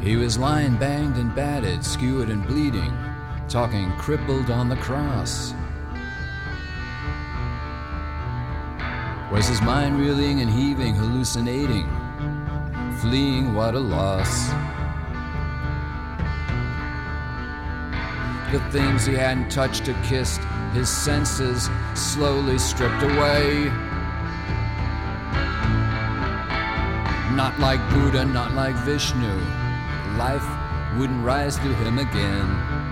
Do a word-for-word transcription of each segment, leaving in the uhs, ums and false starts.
He was lying banged and battered, skewered and bleeding, talking crippled on the cross. Was his mind reeling and heaving, hallucinating, fleeing, what a loss. The things he hadn't touched or kissed, his senses slowly stripped away. Not like Buddha, not like Vishnu, life wouldn't rise to him again.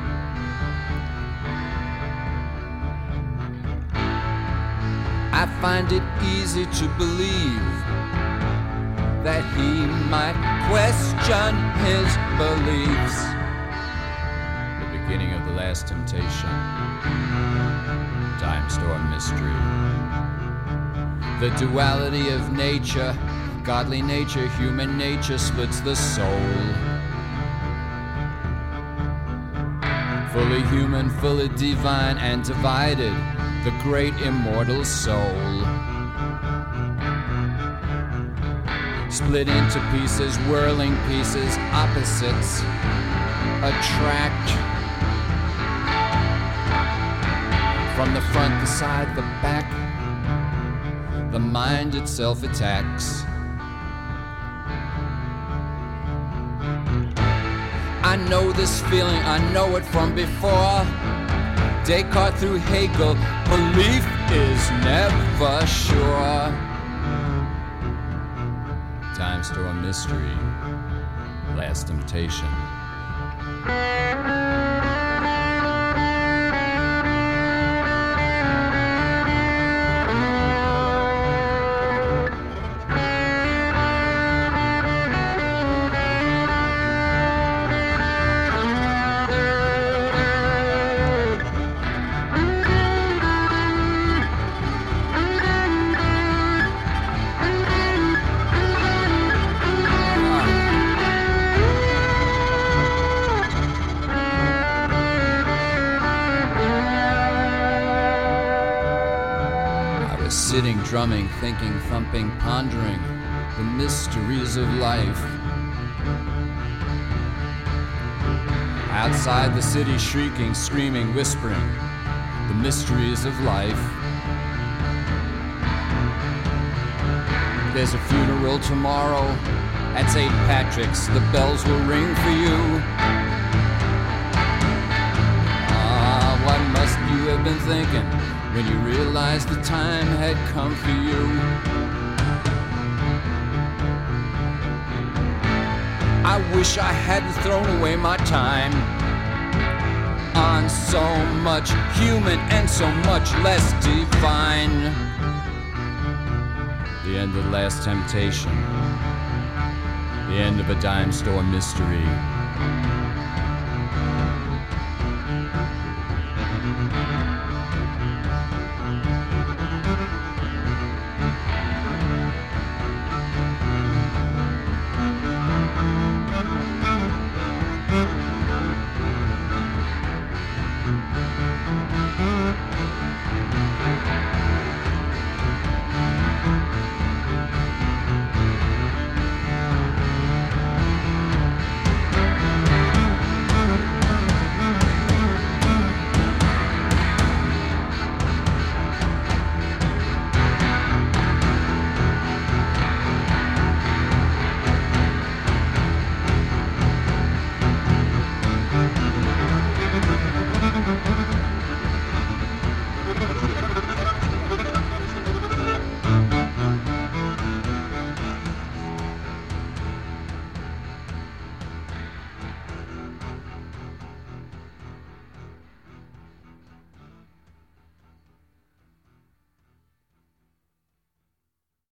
I find it easy to believe that he might question his beliefs. The beginning of the last temptation, Dime Store mystery. The duality of nature, godly nature, human nature splits the soul. Fully human, fully divine and divided, the great immortal soul. Split into pieces, whirling pieces, opposites attract. From the front, the side, the back, the mind itself attacks. I know this feeling, I know it from before. Descartes through Hegel, belief is never sure. Dime Store mystery, last temptation. Sitting, drumming, thinking, thumping, pondering the mysteries of life. Outside the city, shrieking, screaming, whispering the mysteries of life. There's a funeral tomorrow at Saint Patrick's. The bells will ring for you. Ah, what must you have been thinking when you realized the time had come for you? I wish I hadn't thrown away my time on so much human and so much less divine. The end of the last temptation, the end of a Dime Store mystery.